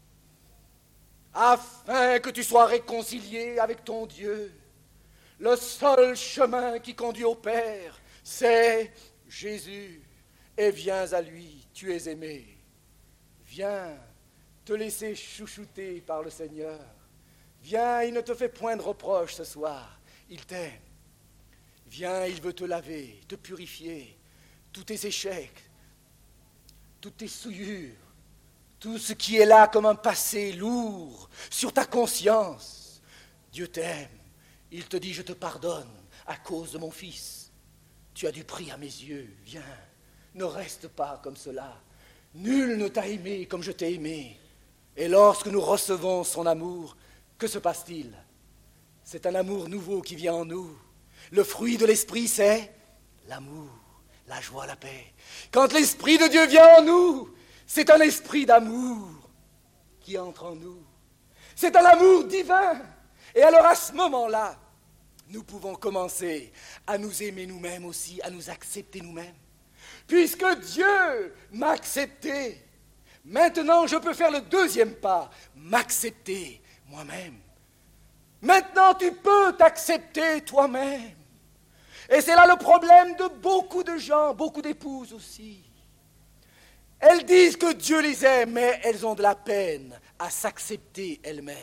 afin que tu sois réconcilié avec ton Dieu. Le seul chemin qui conduit au Père, c'est Jésus. Et viens à lui, tu es aimé. Viens te laisser chouchouter par le Seigneur. Viens, il ne te fait point de reproche ce soir, il t'aime. Viens, il veut te laver, te purifier, tous tes échecs, toutes tes souillures, tout ce qui est là comme un passé lourd sur ta conscience. Dieu t'aime, il te dit, je te pardonne à cause de mon Fils. Tu as du prix à mes yeux, viens, ne reste pas comme cela. Nul ne t'a aimé comme je t'ai aimé. Et lorsque nous recevons son amour, que se passe-t-il? C'est un amour nouveau qui vient en nous. Le fruit de l'Esprit, c'est l'amour, la joie, la paix. Quand l'Esprit de Dieu vient en nous, c'est un esprit d'amour qui entre en nous. C'est un amour divin. Et alors à ce moment-là, nous pouvons commencer à nous aimer nous-mêmes aussi, à nous accepter nous-mêmes. Puisque Dieu m'a accepté, maintenant je peux faire le deuxième pas, m'accepter moi-même. Maintenant tu peux t'accepter toi-même. Et c'est là le problème de beaucoup de gens, beaucoup d'épouses aussi. Elles disent que Dieu les aime, mais elles ont de la peine à s'accepter elles-mêmes.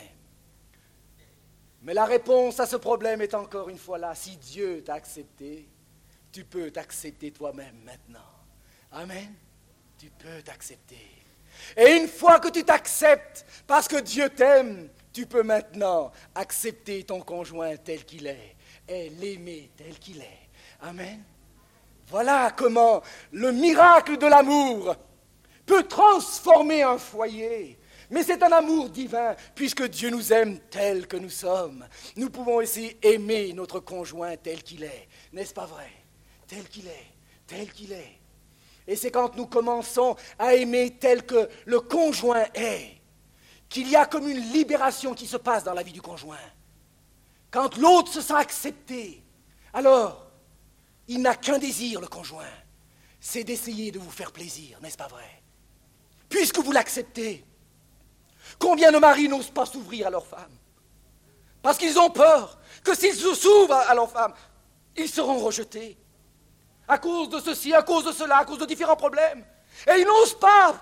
Mais la réponse à ce problème est encore une fois là. Si Dieu t'a accepté, tu peux t'accepter toi-même maintenant. Amen. Tu peux t'accepter. Et une fois que tu t'acceptes, parce que Dieu t'aime, tu peux maintenant accepter ton conjoint tel qu'il est et l'aimer tel qu'il est. Amen. Voilà comment le miracle de l'amour peut transformer un foyer. Mais c'est un amour divin, puisque Dieu nous aime tel que nous sommes. Nous pouvons aussi aimer notre conjoint tel qu'il est. N'est-ce pas vrai? Tel qu'il est, tel qu'il est. Et c'est quand nous commençons à aimer tel que le conjoint est, qu'il y a comme une libération qui se passe dans la vie du conjoint. Quand l'autre se sent accepté, alors il n'a qu'un désir, le conjoint, c'est d'essayer de vous faire plaisir, n'est-ce pas vrai? Puisque vous l'acceptez, combien de maris n'osent pas s'ouvrir à leur femme? Parce qu'ils ont peur que s'ils s'ouvrent à leur femme, Ils seront rejetés. À cause de ceci, à cause de cela, à cause de différents problèmes. Et ils n'osent pas.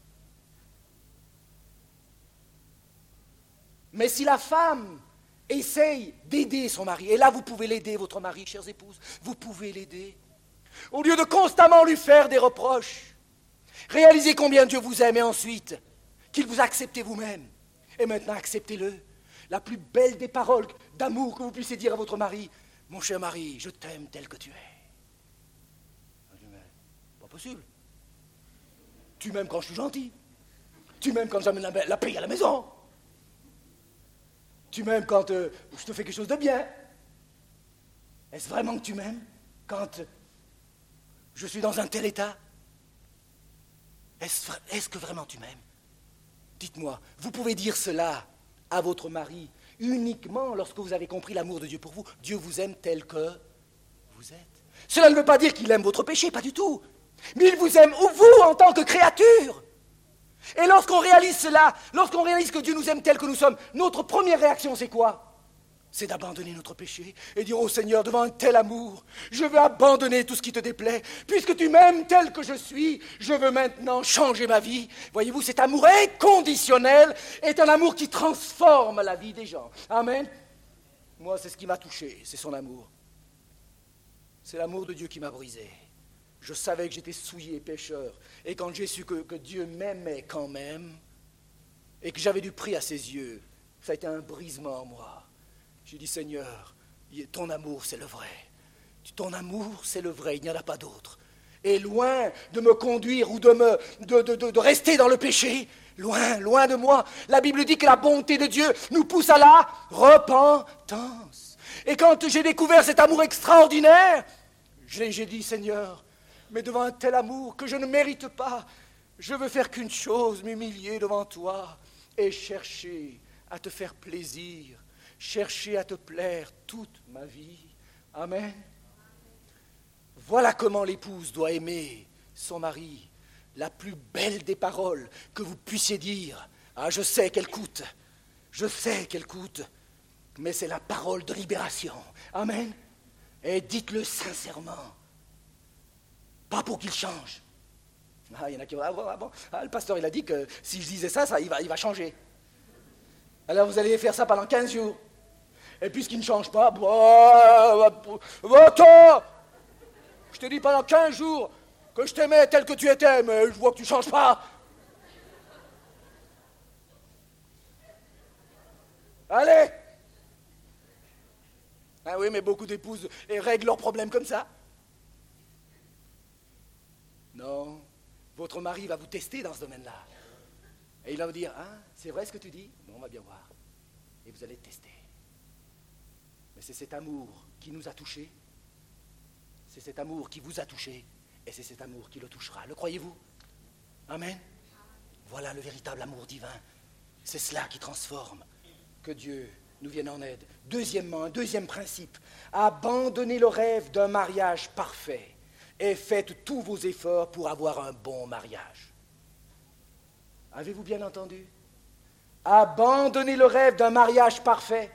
Mais si la femme essaye d'aider son mari, et là vous pouvez l'aider, votre mari, chères épouses, vous pouvez l'aider, au lieu de constamment lui faire des reproches, réalisez combien Dieu vous aime et ensuite qu'il vous a accepté vous-même. Et maintenant acceptez-le. La plus belle des paroles d'amour que vous puissiez dire à votre mari, mon cher mari, je t'aime tel que tu es. Pas possible. Tu m'aimes quand je suis gentil. Tu m'aimes quand j'amène la paix à la maison. Tu m'aimes quand je te fais quelque chose de bien. Est-ce vraiment que tu m'aimes quand je suis dans un tel état? Est-ce que vraiment tu m'aimes? Dites-moi, vous pouvez dire cela à votre mari uniquement lorsque vous avez compris l'amour de Dieu pour vous. Dieu vous aime tel que vous êtes. Cela ne veut pas dire qu'il aime votre péché, pas du tout. Mais il vous aime, vous, en tant que créature. Et lorsqu'on réalise cela, lorsqu'on réalise que Dieu nous aime tel que nous sommes, notre première réaction, c'est quoi? C'est d'abandonner notre péché et dire, oh Seigneur, devant un tel amour, je veux abandonner tout ce qui te déplaît. Puisque tu m'aimes tel que je suis, je veux maintenant changer ma vie. Voyez-vous, cet amour inconditionnel est un amour qui transforme la vie des gens. Amen. Moi, c'est ce qui m'a touché, c'est son amour. C'est l'amour de Dieu qui m'a brisé. Je savais que j'étais souillé, pécheur. Et quand j'ai su que Dieu m'aimait quand même, et que j'avais du prix à ses yeux, ça a été un brisement en moi. J'ai dit, Seigneur, ton amour, c'est le vrai. Ton amour, c'est le vrai, il n'y en a pas d'autre. Et loin de me conduire ou de rester dans le péché, loin de moi, la Bible dit que la bonté de Dieu nous pousse à la repentance. Et quand j'ai découvert cet amour extraordinaire, j'ai dit, Seigneur, mais devant un tel amour que je ne mérite pas, je veux faire qu'une chose, m'humilier devant toi et chercher à te faire plaisir, chercher à te plaire toute ma vie. Amen. Voilà comment l'épouse doit aimer son mari. La plus belle des paroles que vous puissiez dire. Ah, je sais qu'elle coûte, mais c'est la parole de libération. Amen. Et dites-le sincèrement. Pas pour qu'il change. Ah, il y en a qui vont, le pasteur il a dit que si je disais ça, il va changer. Alors vous allez faire ça pendant 15 jours. Et puisqu'il ne change pas, va-t'en! Je te dis pendant 15 jours que je t'aimais tel que tu étais, mais je vois que tu ne changes pas. Allez! Ah oui, mais beaucoup d'épouses règlent leurs problèmes comme ça. Non, votre mari va vous tester dans ce domaine-là. Et il va vous dire, ah, c'est vrai ce que tu dis? Bon, on va bien voir. Et vous allez tester. Mais c'est cet amour qui nous a touchés. C'est cet amour qui vous a touché. Et c'est cet amour qui le touchera. Le croyez-vous? Amen. Voilà le véritable amour divin. C'est cela qui transforme. Que Dieu nous vienne en aide. Deuxièmement, un deuxième principe. Abandonnez le rêve d'un mariage parfait. Et faites tous vos efforts pour avoir un bon mariage. Avez-vous bien entendu? Abandonnez le rêve d'un mariage parfait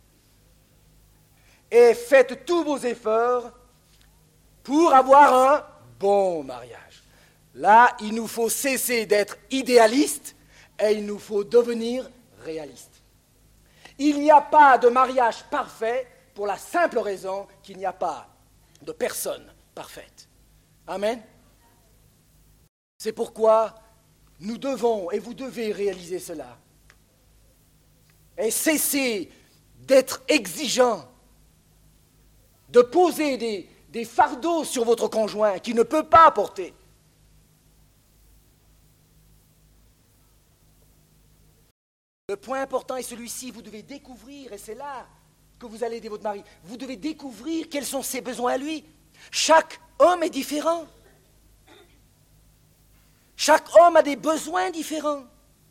et faites tous vos efforts pour avoir un bon mariage. Là, il nous faut cesser d'être idéalistes et il nous faut devenir réalistes. Il n'y a pas de mariage parfait pour la simple raison qu'il n'y a pas de personne parfaite. Amen. C'est pourquoi nous devons, et vous devez réaliser cela, et cesser d'être exigeants, de poser des fardeaux sur votre conjoint qui ne peut pas porter. Le point important est celui-ci, vous devez découvrir, et c'est là que vous allez aider votre mari, vous devez découvrir quels sont ses besoins à lui. Chaque homme est différent. Chaque homme a des besoins différents.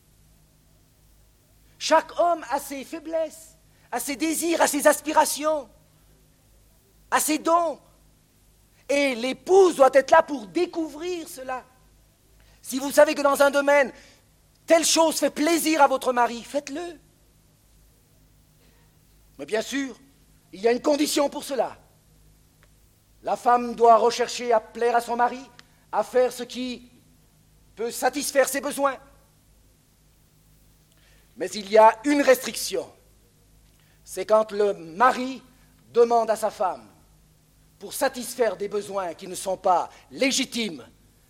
Chaque homme a ses faiblesses, a ses désirs, a ses aspirations, a ses dons. Et l'épouse doit être là pour découvrir cela. Si vous savez que dans un domaine, telle chose fait plaisir à votre mari, faites-le. Mais bien sûr, il y a une condition pour cela. La femme doit rechercher à plaire à son mari, à faire ce qui peut satisfaire ses besoins. Mais il y a une restriction. C'est quand le mari demande à sa femme, pour satisfaire des besoins qui ne sont pas légitimes,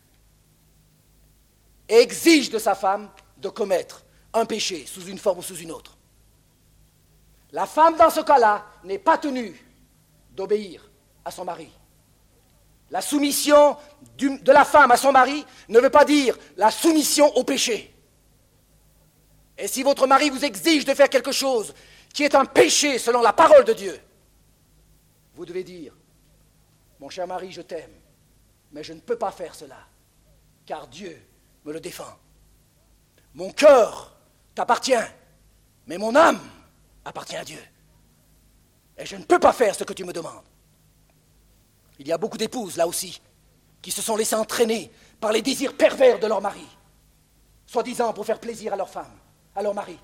et exige de sa femme de commettre un péché sous une forme ou sous une autre. La femme, dans ce cas-là, n'est pas tenue d'obéir à son mari. La soumission de la femme à son mari ne veut pas dire la soumission au péché. Et si votre mari vous exige de faire quelque chose qui est un péché selon la parole de Dieu, vous devez dire, mon cher mari, je t'aime, mais je ne peux pas faire cela, car Dieu me le défend. Mon cœur t'appartient, mais mon âme appartient à Dieu. Et je ne peux pas faire ce que tu me demandes. Il y a beaucoup d'épouses, là aussi, qui se sont laissées entraîner par les désirs pervers de leur mari, soi-disant pour faire plaisir à leur femme, à leur mari.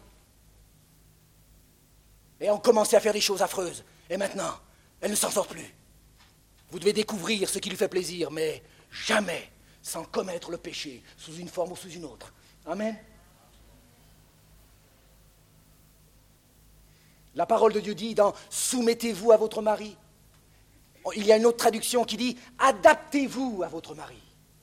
Et ont commencé à faire des choses affreuses. Et maintenant, elles ne s'en sortent plus. Vous devez découvrir ce qui lui fait plaisir, mais jamais sans commettre le péché, sous une forme ou sous une autre. Amen. La parole de Dieu dit dans « Soumettez-vous à votre mari ». Il y a une autre traduction qui dit « Adaptez-vous à votre mari ».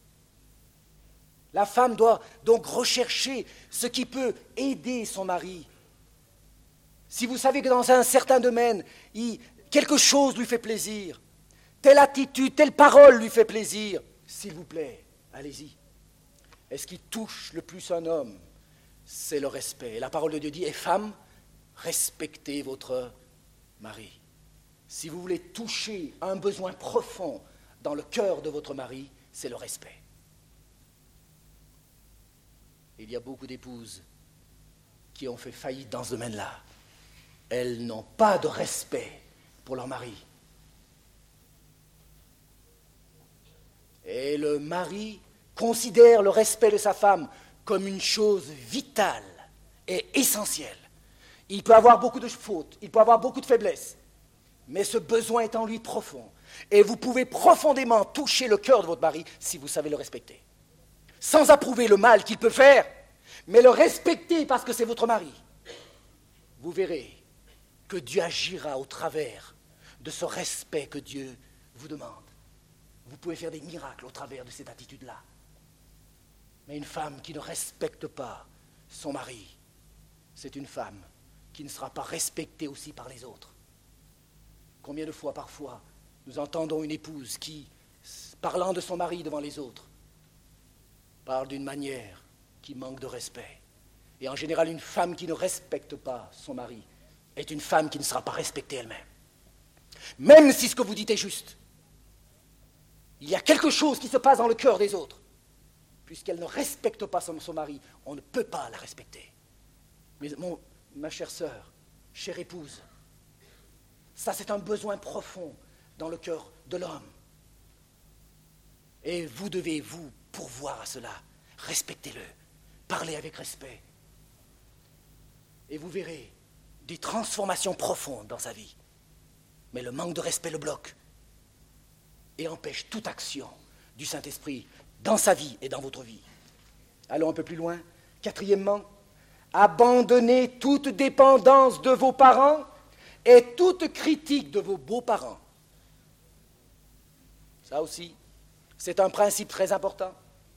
La femme doit donc rechercher ce qui peut aider son mari. Si vous savez que dans un certain domaine, quelque chose lui fait plaisir, telle attitude, telle parole lui fait plaisir, s'il vous plaît, allez-y. Et ce qui touche le plus un homme, c'est le respect. Et la parole de Dieu dit « Et femme, respectez votre mari ». Si vous voulez toucher un besoin profond dans le cœur de votre mari, c'est le respect. Il y a beaucoup d'épouses qui ont fait faillite dans ce domaine-là. Elles n'ont pas de respect pour leur mari. Et le mari considère le respect de sa femme comme une chose vitale et essentielle. Il peut avoir beaucoup de fautes, il peut avoir beaucoup de faiblesses, mais ce besoin est en lui profond. Et vous pouvez profondément toucher le cœur de votre mari si vous savez le respecter. Sans approuver le mal qu'il peut faire, mais le respecter parce que c'est votre mari. Vous verrez que Dieu agira au travers de ce respect que Dieu vous demande. Vous pouvez faire des miracles au travers de cette attitude-là. Mais une femme qui ne respecte pas son mari, c'est une femme qui ne sera pas respectée aussi par les autres. Combien de fois, parfois, nous entendons une épouse qui, parlant de son mari devant les autres, parle d'une manière qui manque de respect. Et en général, une femme qui ne respecte pas son mari est une femme qui ne sera pas respectée elle-même. Même si ce que vous dites est juste, il y a quelque chose qui se passe dans le cœur des autres. Puisqu'elle ne respecte pas son mari, on ne peut pas la respecter. Mais ma chère sœur, chère épouse, ça c'est un besoin profond dans le cœur de l'homme. Et vous devez vous pourvoir à cela. Respectez-le, parlez avec respect. Et vous verrez des transformations profondes dans sa vie. Mais le manque de respect le bloque et empêche toute action du Saint-Esprit dans sa vie et dans votre vie. Allons un peu plus loin. Quatrièmement, abandonnez toute dépendance de vos parents et toute critique de vos beaux-parents. Ça aussi, c'est un principe très important.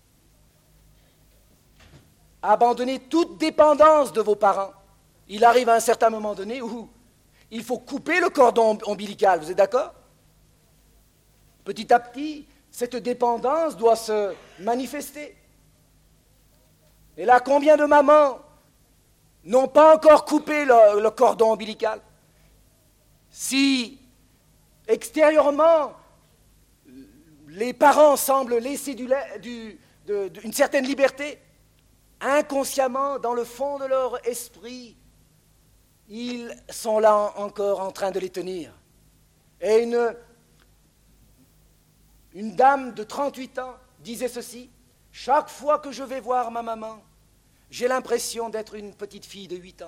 Abandonnez toute dépendance de vos parents. Il arrive à un certain moment donné où il faut couper le cordon ombilical, vous êtes d'accord? Petit à petit, cette dépendance doit se manifester. Et là, combien de mamans n'ont pas encore coupé le cordon ombilical? Si extérieurement, les parents semblent laisser une certaine liberté, inconsciemment, dans le fond de leur esprit, ils sont là encore en train de les tenir. Et une dame de 38 ans disait ceci: « Chaque fois que je vais voir ma maman, j'ai l'impression d'être une petite fille de 8 ans.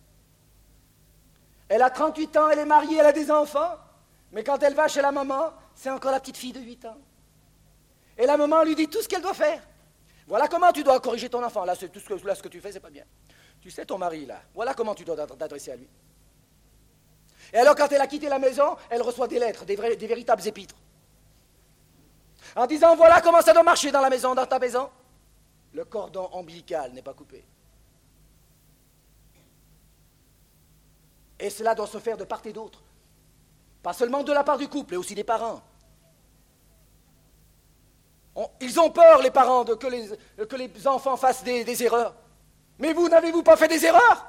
Elle a 38 ans, elle est mariée, elle a des enfants, mais quand elle va chez la maman, c'est encore la petite fille de 8 ans. Et la maman lui dit tout ce qu'elle doit faire. Voilà comment tu dois corriger ton enfant. Là, ce que tu fais, c'est pas bien. Tu sais, ton mari, là, voilà comment tu dois t'adresser à lui. Et alors, quand elle a quitté la maison, elle reçoit des lettres, des véritables épîtres. En disant, voilà comment ça doit marcher dans la maison, dans ta maison. Le cordon ombilical n'est pas coupé. Et cela doit se faire de part et d'autre. Pas seulement de la part du couple, mais aussi des parents. Ils ont peur, les parents, que les enfants fassent des erreurs. Mais vous, n'avez-vous pas fait des erreurs?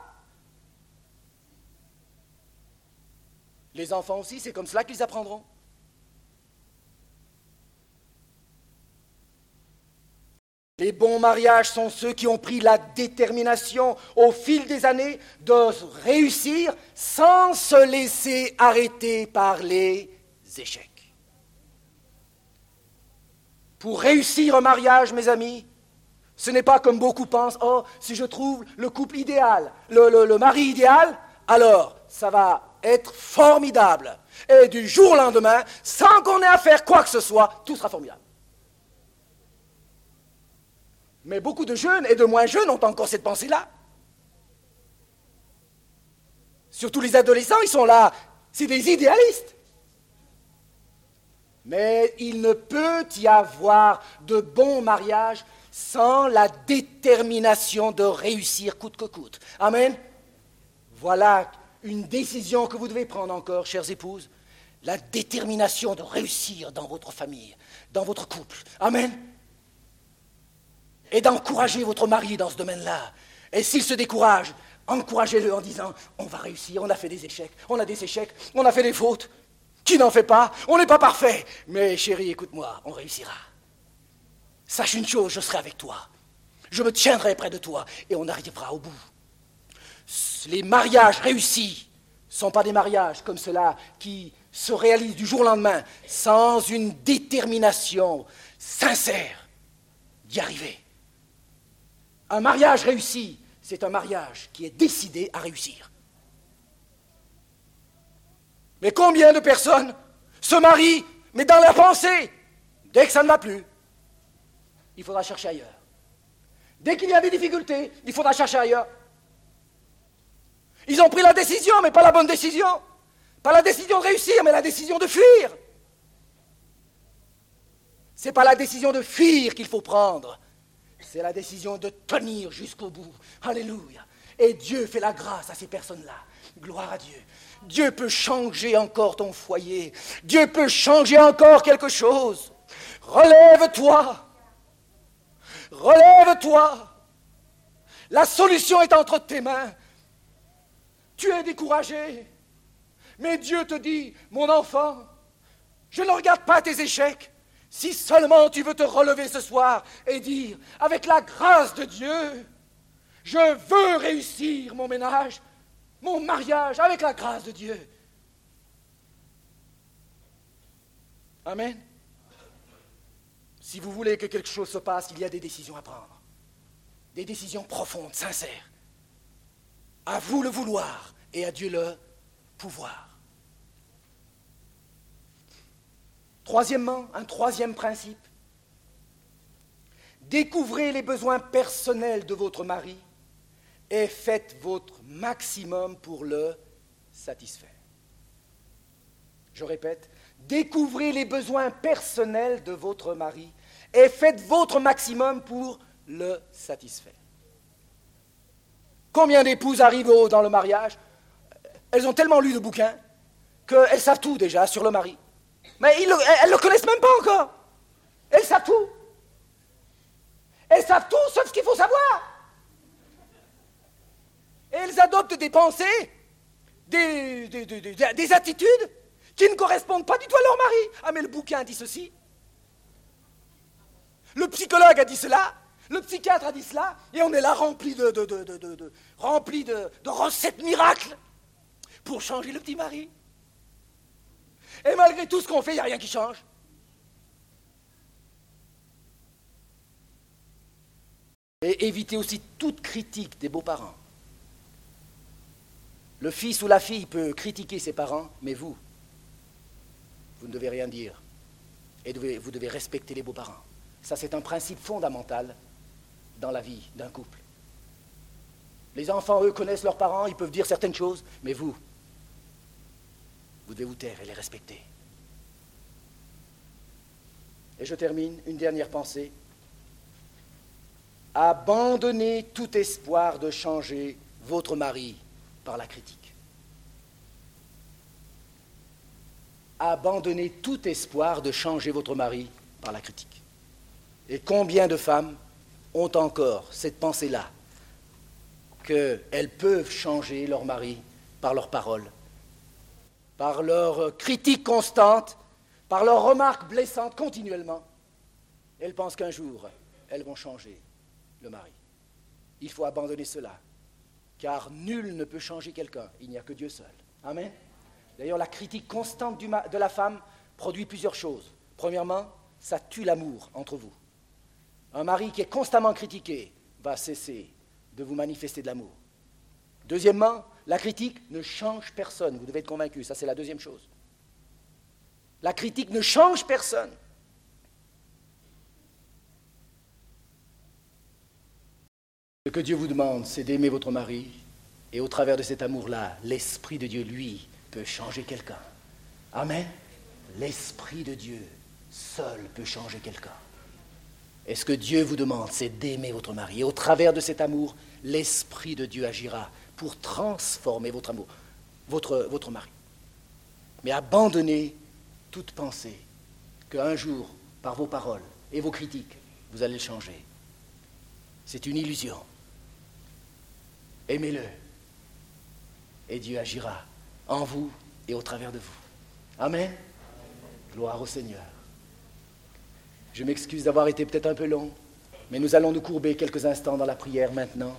Les enfants aussi, c'est comme cela qu'ils apprendront. Les bons mariages sont ceux qui ont pris la détermination au fil des années de réussir sans se laisser arrêter par les échecs. Pour réussir un mariage, mes amis, ce n'est pas comme beaucoup pensent, oh, si je trouve le couple idéal, le mari idéal, alors ça va être formidable. Et du jour au lendemain, sans qu'on ait à faire quoi que ce soit, tout sera formidable. Mais beaucoup de jeunes et de moins jeunes ont encore cette pensée-là. Surtout les adolescents, ils sont là, c'est des idéalistes. Mais il ne peut y avoir de bons mariages sans la détermination de réussir coûte que coûte. Amen. Voilà une décision que vous devez prendre encore, chères épouses. La détermination de réussir dans votre famille, dans votre couple. Amen. Et d'encourager votre mari dans ce domaine-là. Et s'il se décourage, encouragez-le en disant, on va réussir, on a fait des échecs, on a fait des fautes. Qui n'en fait pas? On n'est pas parfait. Mais chérie, écoute-moi, on réussira. Sache une chose, je serai avec toi. Je me tiendrai près de toi et on arrivera au bout. Les mariages réussis ne sont pas des mariages comme ceux-là qui se réalisent du jour au lendemain sans une détermination sincère d'y arriver. Un mariage réussi, c'est un mariage qui est décidé à réussir. Mais combien de personnes se marient, mais dans leur pensée, dès que ça ne va plus, il faudra chercher ailleurs. Dès qu'il y a des difficultés, il faudra chercher ailleurs. Ils ont pris la décision, mais pas la bonne décision. Pas la décision de réussir, mais la décision de fuir. Ce n'est pas la décision de fuir qu'il faut prendre. C'est la décision de tenir jusqu'au bout. Alléluia. Et Dieu fait la grâce à ces personnes-là. Gloire à Dieu. Dieu peut changer encore ton foyer. Dieu peut changer encore quelque chose. Relève-toi. Relève-toi. La solution est entre tes mains. Tu es découragé. Mais Dieu te dit, mon enfant, je ne regarde pas tes échecs. Si seulement tu veux te relever ce soir et dire, avec la grâce de Dieu, je veux réussir mon ménage, mon mariage, avec la grâce de Dieu. Amen. Si vous voulez que quelque chose se passe, il y a des décisions à prendre. Des décisions profondes, sincères. À vous le vouloir et à Dieu le pouvoir. Troisièmement, un troisième principe. Découvrez les besoins personnels de votre mari et faites votre maximum pour le satisfaire. Je répète, découvrez les besoins personnels de votre mari et faites votre maximum pour le satisfaire. Combien d'épouses arrivent dans le mariage? Elles ont tellement lu de bouquins qu'elles savent tout déjà sur le mari. Mais elles ne le connaissent même pas encore. Elles savent tout. Elles savent tout sauf ce qu'il faut savoir. Et elles adoptent des pensées, des attitudes qui ne correspondent pas du tout à leur mari. Ah mais le bouquin dit ceci. Le psychologue a dit cela. Le psychiatre a dit cela. Et on est là rempli de recettes miracles pour changer le petit mari. Et malgré tout ce qu'on fait, il n'y a rien qui change. Et évitez aussi toute critique des beaux-parents. Le fils ou la fille peut critiquer ses parents, mais vous ne devez rien dire Et vous devez respecter les beaux-parents. Ça, c'est un principe fondamental dans la vie d'un couple. Les enfants, eux, connaissent leurs parents, ils peuvent dire certaines choses, mais vous devez vous taire et les respecter. Et je termine, une dernière pensée. Abandonnez tout espoir de changer votre mari par la critique. Abandonnez tout espoir de changer votre mari par la critique. Et combien de femmes ont encore cette pensée-là, qu'elles peuvent changer leur mari par leurs paroles, par leurs critiques constantes, par leurs remarques blessantes continuellement. Elles pensent qu'un jour, elles vont changer le mari. Il faut abandonner cela, car nul ne peut changer quelqu'un, il n'y a que Dieu seul. Amen. D'ailleurs, la critique constante de la femme produit plusieurs choses. Premièrement, ça tue l'amour entre vous. Un mari qui est constamment critiqué va cesser de vous manifester de l'amour. Deuxièmement, la critique ne change personne. Vous devez être convaincu, ça c'est la deuxième chose. La critique ne change personne. Ce que Dieu vous demande, c'est d'aimer votre mari, et au travers de cet amour-là, l'Esprit de Dieu, lui, peut changer quelqu'un. Amen. L'Esprit de Dieu seul peut changer quelqu'un. Et ce que Dieu vous demande, c'est d'aimer votre mari. Et au travers de cet amour, l'Esprit de Dieu agira pour transformer votre amour, votre mari. Mais abandonnez toute pensée qu'un jour, par vos paroles et vos critiques, vous allez le changer. C'est une illusion. Aimez-le. Et Dieu agira en vous et au travers de vous. Amen. Gloire au Seigneur. Je m'excuse d'avoir été peut-être un peu long, mais nous allons nous courber quelques instants dans la prière maintenant.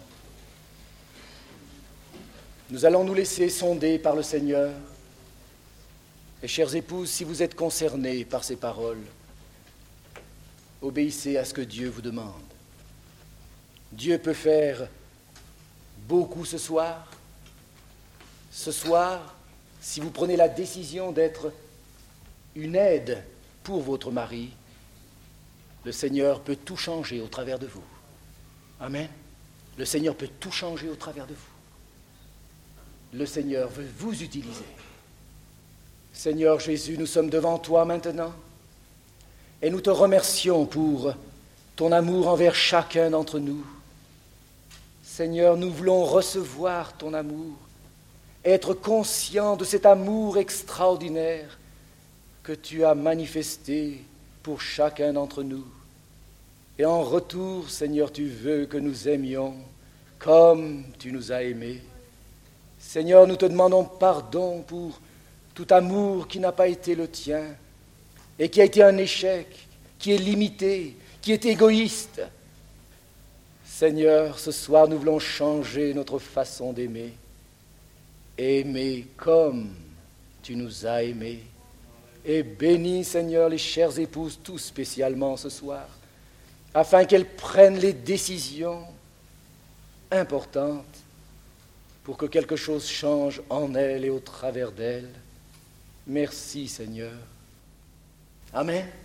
Nous allons nous laisser sonder par le Seigneur. Et chères épouses, si vous êtes concernées par ces paroles, obéissez à ce que Dieu vous demande. Dieu peut faire beaucoup ce soir. Ce soir, si vous prenez la décision d'être une aide pour votre mari, le Seigneur peut tout changer au travers de vous. Amen. Le Seigneur peut tout changer au travers de vous. Le Seigneur veut vous utiliser. Seigneur Jésus, nous sommes devant toi maintenant et nous te remercions pour ton amour envers chacun d'entre nous. Seigneur, nous voulons recevoir ton amour, être conscients de cet amour extraordinaire que tu as manifesté pour chacun d'entre nous. Et en retour, Seigneur, tu veux que nous aimions comme tu nous as aimés. Seigneur, nous te demandons pardon pour tout amour qui n'a pas été le tien et qui a été un échec, qui est limité, qui est égoïste. Seigneur, ce soir, nous voulons changer notre façon d'aimer. Aimer comme tu nous as aimés. Et bénis, Seigneur, les chères épouses, tout spécialement ce soir, afin qu'elles prennent les décisions importantes pour que quelque chose change en elles et au travers d'elles. Merci, Seigneur. Amen.